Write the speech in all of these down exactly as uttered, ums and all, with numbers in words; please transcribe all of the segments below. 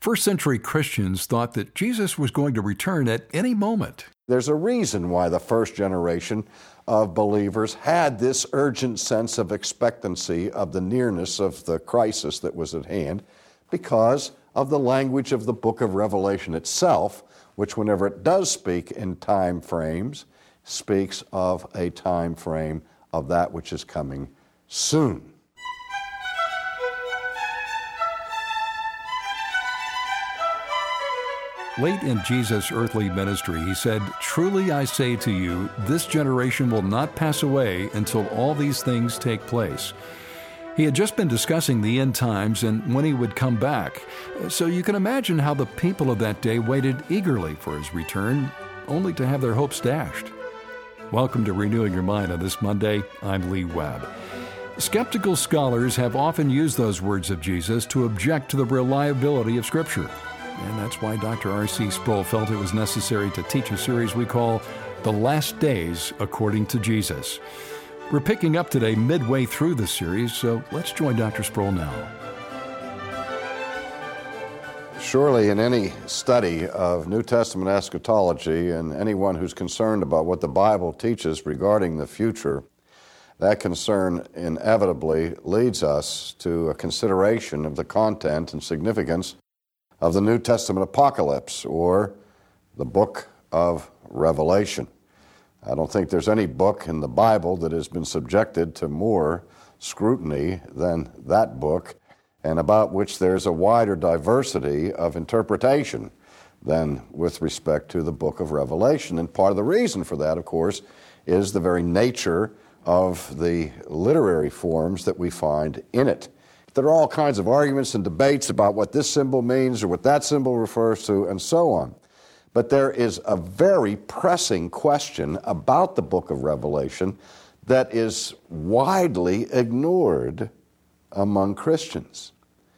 First century Christians thought that Jesus was going to return at any moment. There's a reason why the first generation of believers had this urgent sense of expectancy of the nearness of the crisis that was at hand, because of the language of the book of Revelation itself, which whenever it does speak in time frames, speaks of a time frame of that which is coming soon. Late in Jesus' earthly ministry, he said, "Truly I say to you, this generation will not pass away until all these things take place." He had just been discussing the end times and when he would come back. So you can imagine how the people of that day waited eagerly for his return, only to have their hopes dashed. Welcome to Renewing Your Mind on this Monday. I'm Lee Webb. Skeptical scholars have often used those words of Jesus to object to the reliability of Scripture. And that's why Doctor R C Sproul felt it was necessary to teach a series we call The Last Days According to Jesus. We're picking up today midway through the series, so let's join Doctor Sproul now. Surely in any study of New Testament eschatology, and anyone who's concerned about what the Bible teaches regarding the future, that concern inevitably leads us to a consideration of the content and significance of the New Testament apocalypse, or the book of Revelation. I don't think there's any book in the Bible that has been subjected to more scrutiny than that book, and about which there's a wider diversity of interpretation than with respect to the book of Revelation. And part of the reason for that, of course, is the very nature of the literary forms that we find in it. There are all kinds of arguments and debates about what this symbol means or what that symbol refers to, and so on. But there is a very pressing question about the book of Revelation that is widely ignored among Christians.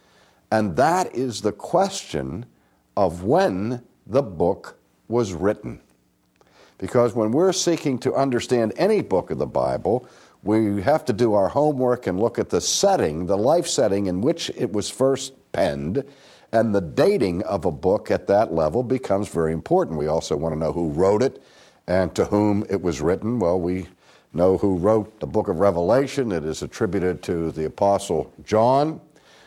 And that is the question of when the book was written. Because when we're seeking to understand any book of the Bible, we have to do our homework and look at the setting, the life setting in which it was first penned, and the dating of a book at that level becomes very important. We also want to know who wrote it and to whom it was written. Well, we know who wrote the book of Revelation. It is attributed to the Apostle John,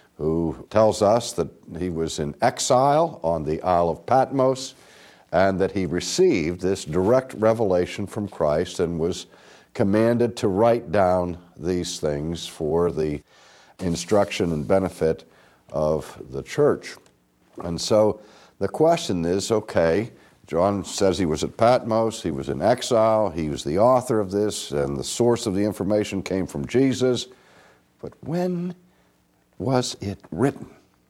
who tells us that he was in exile on the Isle of Patmos, and that he received this direct revelation from Christ and was commanded to write down these things for the instruction and benefit of the church. And so the question is, okay, John says he was at Patmos, he was in exile, he was the author of this, and the source of the information came from Jesus, but when was it written?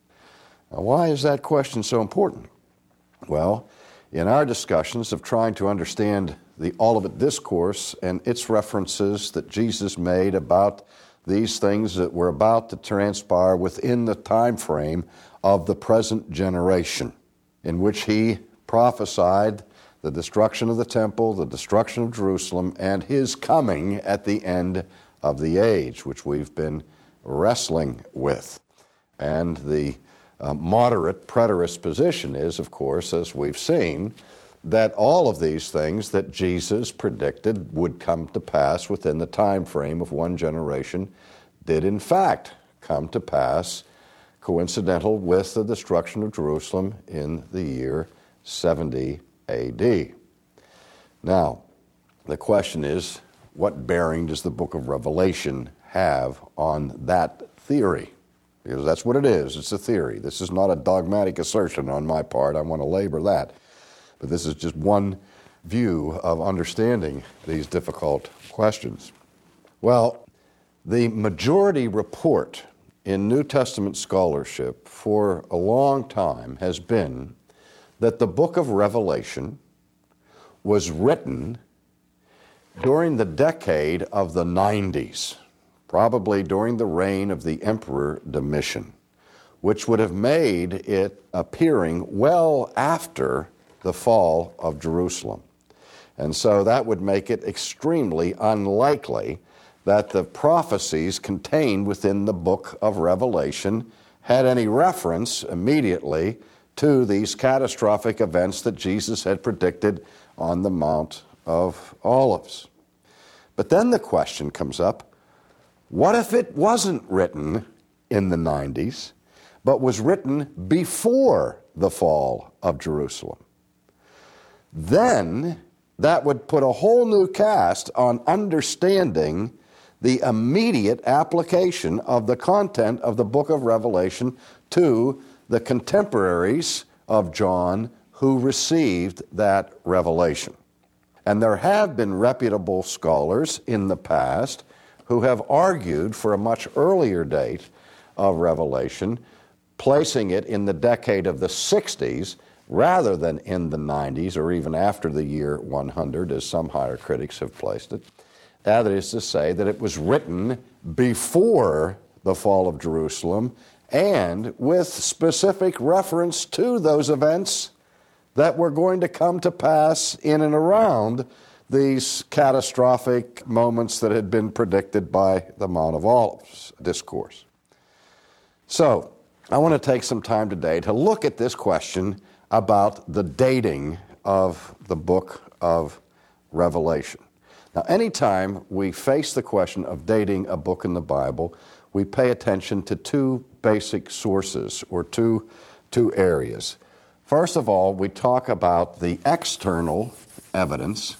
Now, why is that question so important? Well, in our discussions of trying to understand the Olivet Discourse and its references that Jesus made about these things that were about to transpire within the time frame of the present generation, in which he prophesied the destruction of the temple, the destruction of Jerusalem, and his coming at the end of the age, which we've been wrestling with. And the uh, moderate preterist position is, of course, as we've seen, that all of these things that Jesus predicted would come to pass within the time frame of one generation did in fact come to pass, coincidental with the destruction of Jerusalem in the year seventy A D. Now, the question is, what bearing does the book of Revelation have on that theory? Because that's what it is. It's a theory. This is not a dogmatic assertion on my part. I want to labor that. But this is just one view of understanding these difficult questions. Well, the majority report in New Testament scholarship for a long time has been that the book of Revelation was written during the decade of the nineties, probably during the reign of the Emperor Domitian, which would have made it appearing well after the fall of Jerusalem. And so that would make it extremely unlikely that the prophecies contained within the book of Revelation had any reference immediately to these catastrophic events that Jesus had predicted on the Mount of Olives. But then the question comes up, what if it wasn't written in the nineties, but was written before the fall of Jerusalem? Then that would put a whole new cast on understanding the immediate application of the content of the book of Revelation to the contemporaries of John who received that revelation. And there have been reputable scholars in the past who have argued for a much earlier date of Revelation, placing it in the decade of the sixties rather than in the nineties or even after the year one hundred, as some higher critics have placed it. That is to say that it was written before the fall of Jerusalem and with specific reference to those events that were going to come to pass in and around these catastrophic moments that had been predicted by the Mount of Olives discourse. So, I want to take some time today to look at this question about the dating of the book of Revelation. Now, anytime we face the question of dating a book in the Bible, we pay attention to two basic sources or two, two areas. First of all, we talk about the external evidence,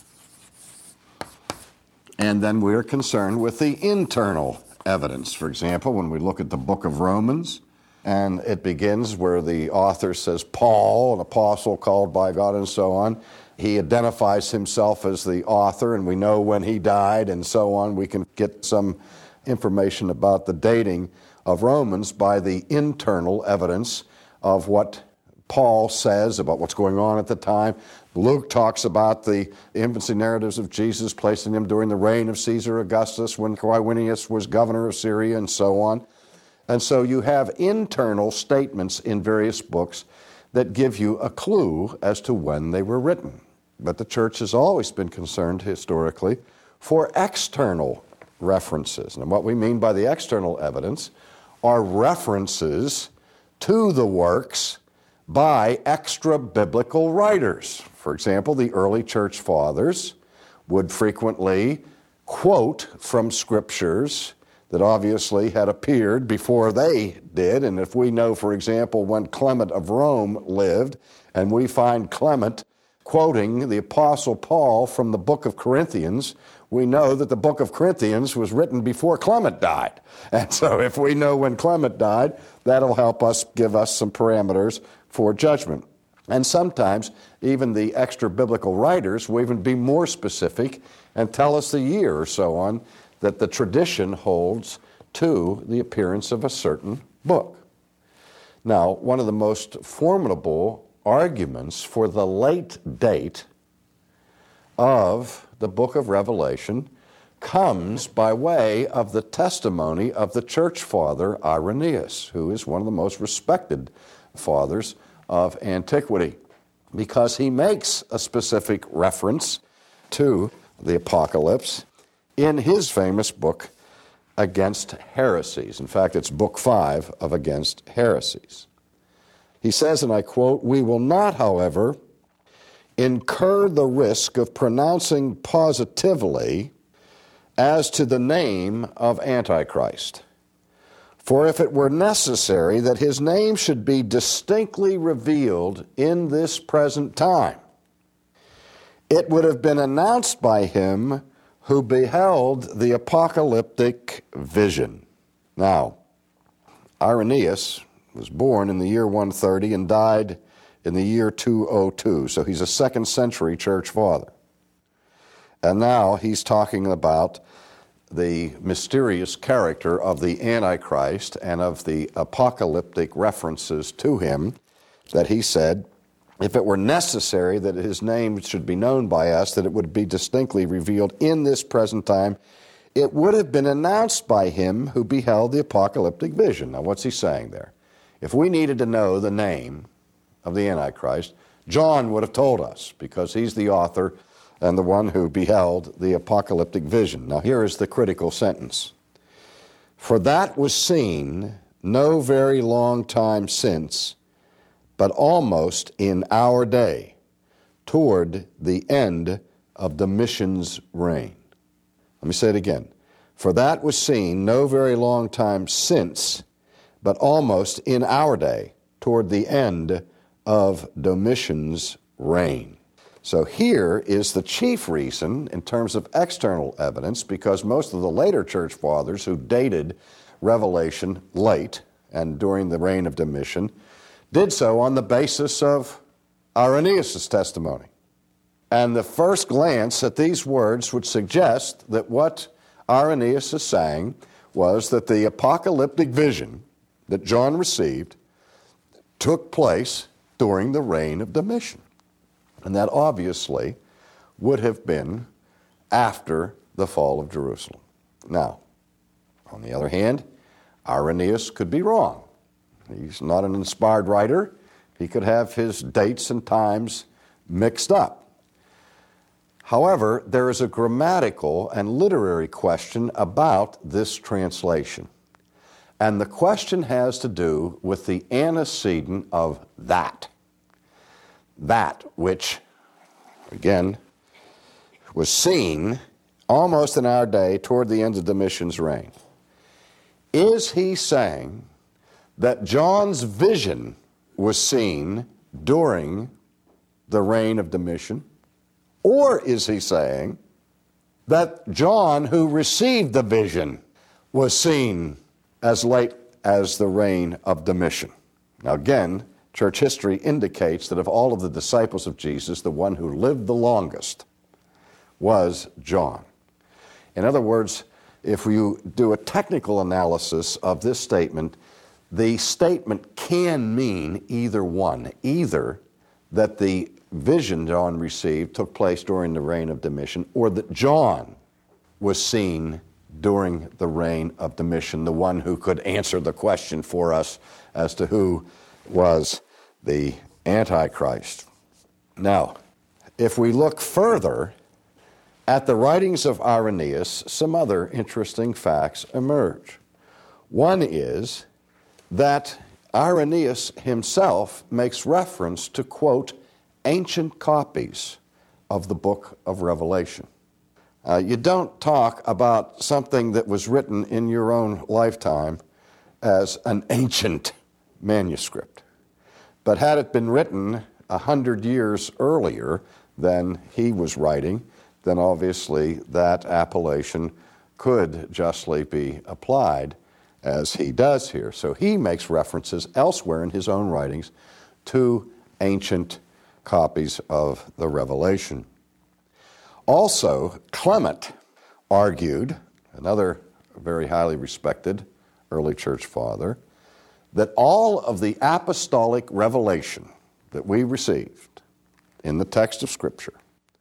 and then we're concerned with the internal evidence. For example, when we look at the book of Romans, and it begins where the author says, Paul, an apostle called by God, and so on. He identifies himself as the author, and we know when he died, and so on. We can get some information about the dating of Romans by the internal evidence of what Paul says about what's going on at the time. Luke talks about the infancy narratives of Jesus, placing him during the reign of Caesar Augustus when Quirinius was governor of Syria, and so on. And so you have internal statements in various books that give you a clue as to when they were written. But the church has always been concerned historically for external references. And what we mean by the external evidence are references to the works by extra-biblical writers. For example, the early church fathers would frequently quote from scriptures that obviously had appeared before they did. And if we know, for example, when Clement of Rome lived, and we find Clement quoting the Apostle Paul from the book of Corinthians, we know that the book of Corinthians was written before Clement died. And so if we know when Clement died, that'll help us, give us some parameters for judgment. And sometimes even the extra-biblical writers will even be more specific and tell us the year or so on that the tradition holds to the appearance of a certain book. Now, one of the most formidable arguments for the late date of the book of Revelation comes by way of the testimony of the church father Irenaeus, who is one of the most respected fathers of antiquity, because he makes a specific reference to the apocalypse in his famous book, Against Heresies. In fact, it's book five of Against Heresies. He says, and I quote, "We will not, however, incur the risk of pronouncing positively as to the name of Antichrist. For if it were necessary that his name should be distinctly revealed in this present time, it would have been announced by him who beheld the apocalyptic vision." Now, Irenaeus was born in the year one thirty and died in the year two oh two, so he's a second century church father. And now he's talking about the mysterious character of the Antichrist and of the apocalyptic references to him, that he said, if it were necessary that his name should be known by us, that it would be distinctly revealed in this present time, it would have been announced by him who beheld the apocalyptic vision. Now, what's he saying there? If we needed to know the name of the Antichrist, John would have told us, because he's the author and the one who beheld the apocalyptic vision. Now, here is the critical sentence. "For that was seen no very long time since, but almost in our day, toward the end of Domitian's reign. Let me say it again. For that was seen no very long time since, but almost in our day, toward the end of Domitian's reign. So here is the chief reason in terms of external evidence, because most of the later church fathers who dated Revelation late and during the reign of Domitian did so on the basis of Irenaeus' testimony. And the first glance at these words would suggest that what Irenaeus is saying was that the apocalyptic vision that John received took place during the reign of Domitian. And that obviously would have been after the fall of Jerusalem. Now, on the other hand, Irenaeus could be wrong. He's not an inspired writer. He could have his dates and times mixed up. However, there is a grammatical and literary question about this translation. And the question has to do with the antecedent of that. That which, again, was seen almost in our day toward the end of Domitian's reign. Is he saying that John's vision was seen during the reign of Domitian? Or is he saying that John, who received the vision, was seen as late as the reign of Domitian? Now again, church history indicates that of all of the disciples of Jesus, the one who lived the longest was John. In other words, if you do a technical analysis of this statement, the statement can mean either one. Either that the vision John received took place during the reign of Domitian, or that John was seen during the reign of Domitian, the one who could answer the question for us as to who was the Antichrist. Now, if we look further at the writings of Irenaeus, some other interesting facts emerge. One is that Irenaeus himself makes reference to, quote, ancient copies of the book of Revelation. Uh, you don't talk about something that was written in your own lifetime as an ancient manuscript. But had it been written a hundred years earlier than he was writing, then obviously that appellation could justly be applied as he does here. So he makes references elsewhere in his own writings to ancient copies of the Revelation. Also, Clement argued, another very highly respected early church father, that all of the apostolic revelation that we received in the text of Scripture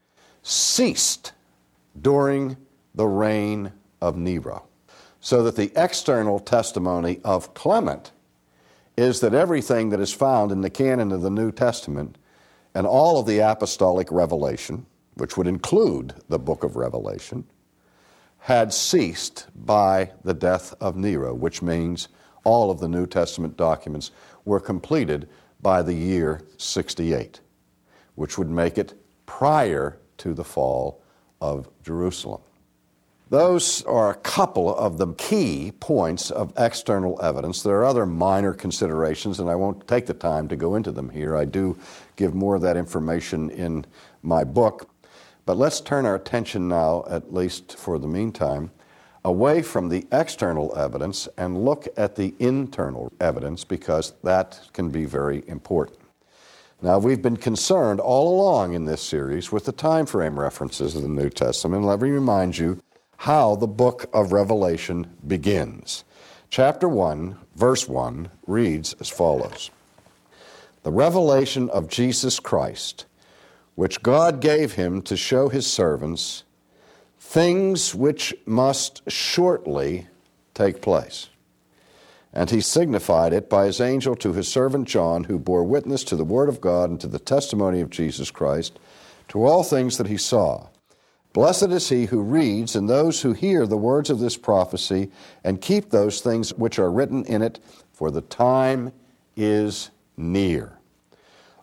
ceased during the reign of Nero. So that the external testimony of Clement is that everything that is found in the canon of the New Testament and all of the apostolic revelation, which would include the book of Revelation, had ceased by the death of Nero, which means all of the New Testament documents were completed by the year sixty-eight, which would make it prior to the fall of Jerusalem. Those are a couple of the key points of external evidence. There are other minor considerations, and I won't take the time to go into them here. I do give more of that information in my book. But let's turn our attention now, at least for the meantime, away from the external evidence and look at the internal evidence, because that can be very important. Now, we've been concerned all along in this series with the time frame references of the New Testament. Let me remind you how the book of Revelation begins. Chapter one, verse one, reads as follows. The revelation of Jesus Christ, which God gave him to show his servants things which must shortly take place. And he signified it by his angel to his servant John, who bore witness to the word of God and to the testimony of Jesus Christ, to all things that he saw. Blessed is he who reads and those who hear the words of this prophecy and keep those things which are written in it, for the time is near.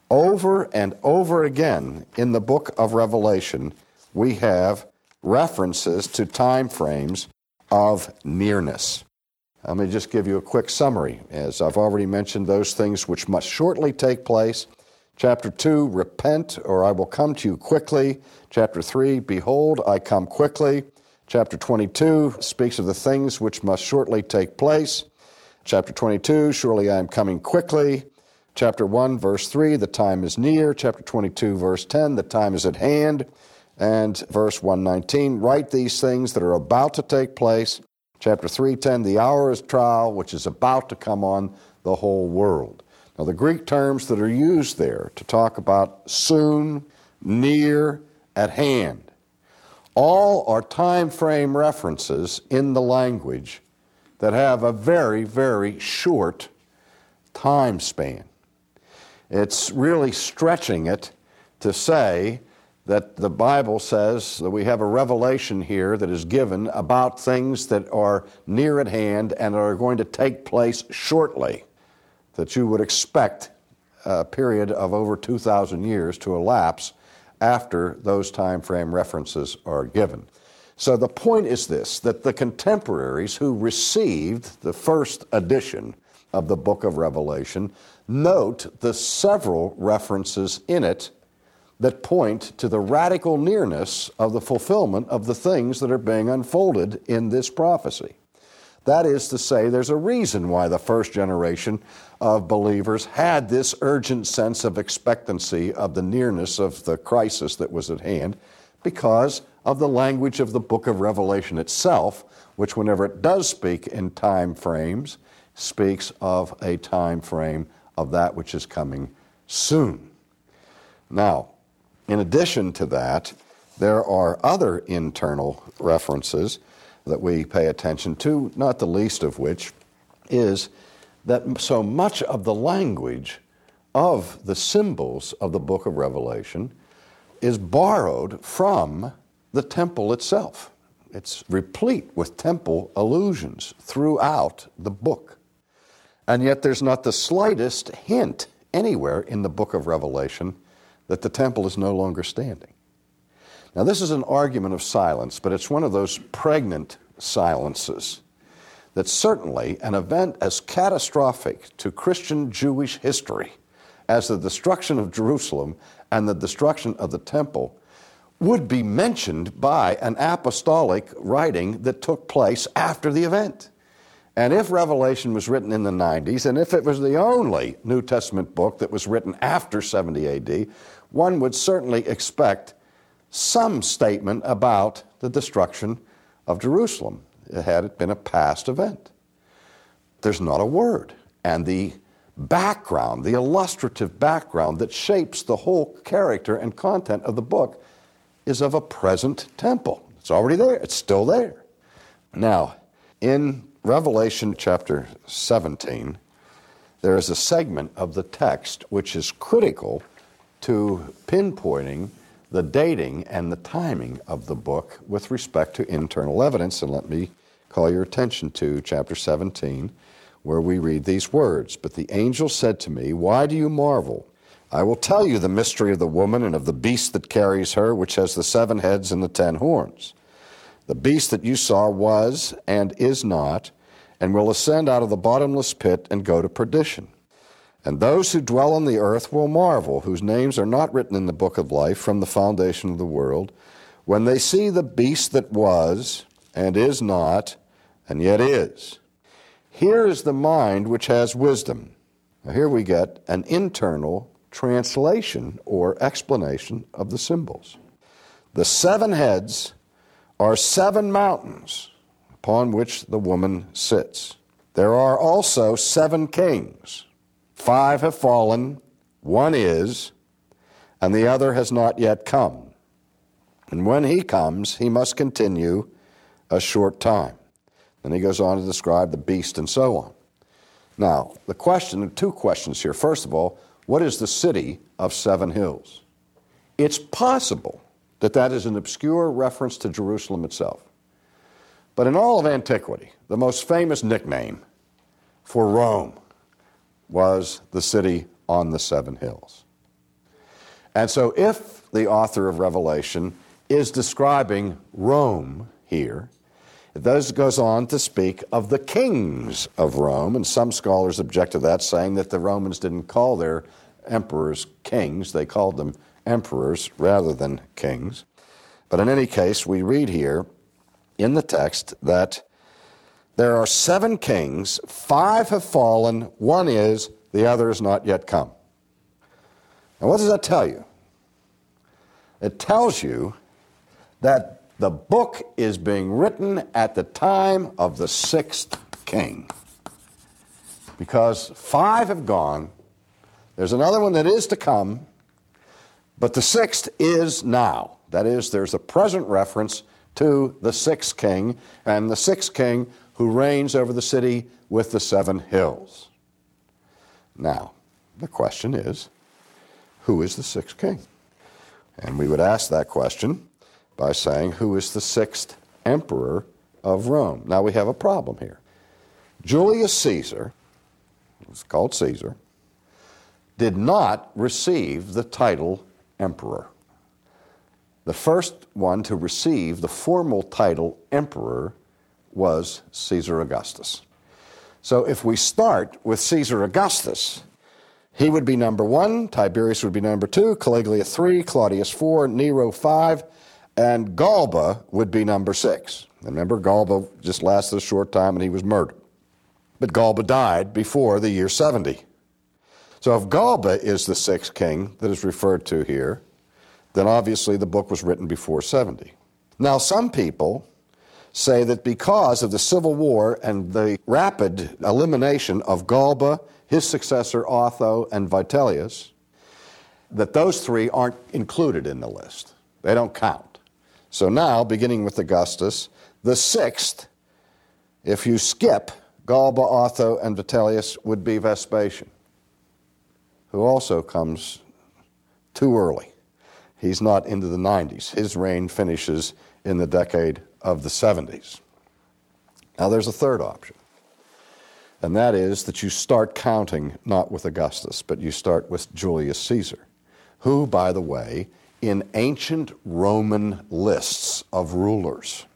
Over and over again in the book of Revelation, we have references to time frames of nearness. Let me just give you a quick summary. As I've already mentioned, those things which must shortly take place. Chapter two, repent, or I will come to you quickly. Chapter three, behold, I come quickly. Chapter twenty-two speaks of the things which must shortly take place. Chapter twenty-two, surely I am coming quickly. Chapter one, verse three, the time is near. Chapter twenty-two, verse ten, the time is at hand. And verse one nineteen, write these things that are about to take place. Chapter three ten, the hour is trial, which is about to come on the whole world. Now, the Greek terms that are used there to talk about soon, near, at hand, all are time frame references in the language that have a very, very short time span. It's really stretching it to say that the Bible says that we have a revelation here that is given about things that are near at hand and are going to take place shortly, that you would expect a period of over two thousand years to elapse after those time frame references are given. So the point is this, that the contemporaries who received the first edition of the book of Revelation note the several references in it that point to the radical nearness of the fulfillment of the things that are being unfolded in this prophecy. That is to say, there's a reason why the first generation of believers had this urgent sense of expectancy of the nearness of the crisis that was at hand, because of the language of the book of Revelation itself, which whenever it does speak in time frames, speaks of a time frame of that which is coming soon. Now, in addition to that, there are other internal references that we pay attention to, not the least of which is that so much of the language of the symbols of the book of Revelation is borrowed from the temple itself. It's replete with temple allusions throughout the book. And yet there's not the slightest hint anywhere in the book of Revelation that the temple is no longer standing. Now, this is an argument of silence, but it's one of those pregnant silences that certainly an event as catastrophic to Christian Jewish history as the destruction of Jerusalem and the destruction of the temple would be mentioned by an apostolic writing that took place after the event. And if Revelation was written in the nineties, and if it was the only New Testament book that was written after seventy A D, one would certainly expect some statement about the destruction of Jerusalem, had it been a past event. There's not a word. And the background, the illustrative background that shapes the whole character and content of the book is of a present temple. It's already there. It's still there. Now, in Revelation chapter seventeen, there is a segment of the text which is critical to pinpointing the dating and the timing of the book with respect to internal evidence. And let me call your attention to chapter seventeen, where we read these words. But the angel said to me, why do you marvel? I will tell you the mystery of the woman and of the beast that carries her, which has the seven heads and the ten horns. The beast that you saw was and is not, and will ascend out of the bottomless pit and go to perdition. And those who dwell on the earth will marvel, whose names are not written in the book of life from the foundation of the world, when they see the beast that was, and is not, and yet is. Here is the mind which has wisdom. Now here we get an internal translation or explanation of the symbols. The seven heads are seven mountains upon which the woman sits. There are also seven kings. Five have fallen, one is, and the other has not yet come. And when he comes, he must continue a short time. Then he goes on to describe the beast and so on. Now, the question, two questions here. First of all, what is the city of seven hills? It's possible that that is an obscure reference to Jerusalem itself. But in all of antiquity, the most famous nickname for Rome was the city on the seven hills. And so if the author of Revelation is describing Rome here, it thus goes on to speak of the kings of Rome, and some scholars object to that, saying that the Romans didn't call their emperors kings, they called them emperors rather than kings. But in any case, we read here in the text that there are seven kings, five have fallen, one is, the other is not yet come. And what does that tell you? It tells you that the book is being written at the time of the sixth king. Because five have gone, there's another one that is to come, but the sixth is now. That is, there's a present reference to the sixth king, and the sixth king who reigns over the city with the seven hills. Now, the question is, who is the sixth king? And we would ask that question by saying, who is the sixth emperor of Rome? Now, we have a problem here. Julius Caesar, it's called Caesar, did not receive the title emperor. The first one to receive the formal title emperor was Caesar Augustus. So if we start with Caesar Augustus, he would be number one, Tiberius would be number two, Caligula three, Claudius four, Nero five, and Galba would be number six. Remember, Galba just lasted a short time and he was murdered. But Galba died before the year seventy. So if Galba is the sixth king that is referred to here, then obviously the book was written before seventy. Now, some people say that because of the Civil War and the rapid elimination of Galba, his successor Otho, and Vitellius, that those three aren't included in the list. They don't count. So now, beginning with Augustus, the sixth, if you skip Galba, Otho, and Vitellius, would be Vespasian, who also comes too early. He's not into the nineties. His reign finishes in the decade of the seventies. Now there's a third option, and that is that you start counting not with Augustus, but you start with Julius Caesar, who, by the way, in ancient Roman lists of rulers,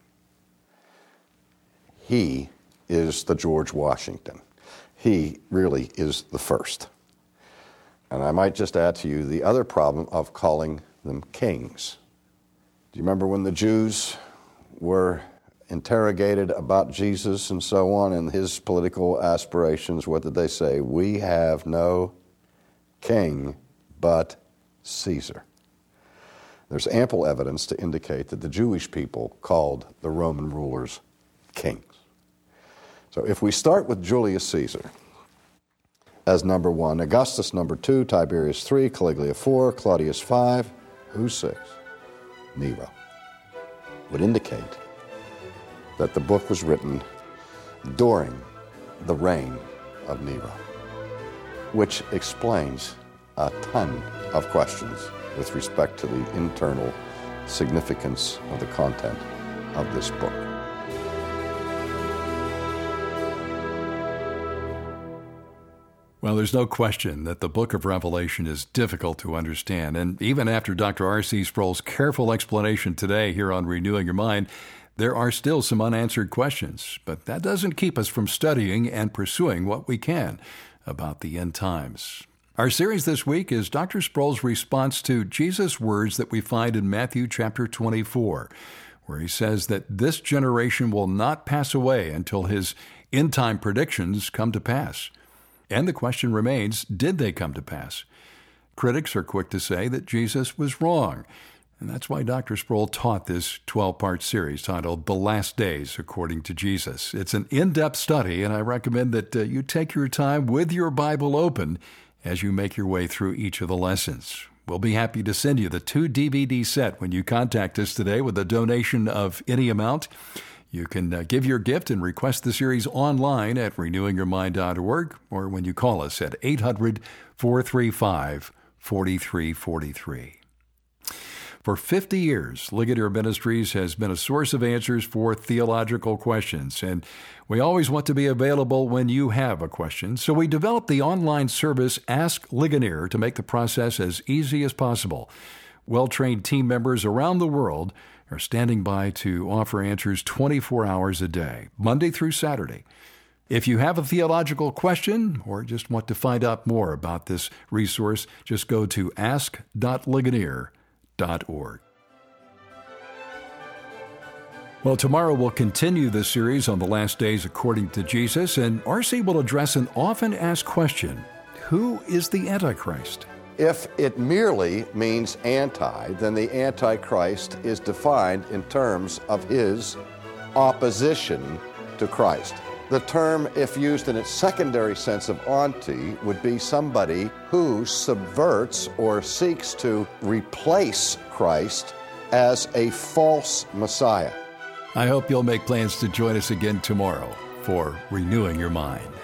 he is the George Washington. He really is the first. And I might just add to you the other problem of calling them kings. Do you remember when the Jews were interrogated about Jesus and so on and his political aspirations? What did they say? We have no king but Caesar. There's ample evidence to indicate that the Jewish people called the Roman rulers kings. So if we start with Julius Caesar as number one, Augustus number two, Tiberius three, Caligula four, Claudius five, who's six? Nero. Would indicate that the book was written during the reign of Nero, which explains a ton of questions with respect to the internal significance of the content of this book. Well, there's no question that the book of Revelation is difficult to understand. And even after Doctor R C Sproul's careful explanation today here on Renewing Your Mind, there are still some unanswered questions. But that doesn't keep us from studying and pursuing what we can about the end times. Our series this week is Doctor Sproul's response to Jesus' words that we find in Matthew chapter twenty-four, where he says that this generation will not pass away until his end-time predictions come to pass. And the question remains, did they come to pass? Critics are quick to say that Jesus was wrong, and that's why Doctor Sproul taught this twelve-part series titled The Last Days According to Jesus. It's an in-depth study, and I recommend that uh, you take your time with your Bible open as you make your way through each of the lessons. We'll be happy to send you the two D V D set when you contact us today with a donation of any amount. You can uh, give your gift and request the series online at renewing your mind dot org or when you call us at eight hundred, four three five, four three four three. For fifty years, Ligonier Ministries has been a source of answers for theological questions, and we always want to be available when you have a question. So we developed the online service Ask Ligonier to make the process as easy as possible. Well-trained team members around the world are standing by to offer answers twenty-four hours a day, Monday through Saturday. If you have a theological question or just want to find out more about this resource, just go to ask dot ligonier dot org. Well, tomorrow we'll continue this series on the last days according to Jesus, and R C will address an often asked question: who is the Antichrist? If it merely means anti, then the Antichrist is defined in terms of his opposition to Christ. The term, if used in its secondary sense of anti, would be somebody who subverts or seeks to replace Christ as a false Messiah. I hope you'll make plans to join us again tomorrow for Renewing Your Mind.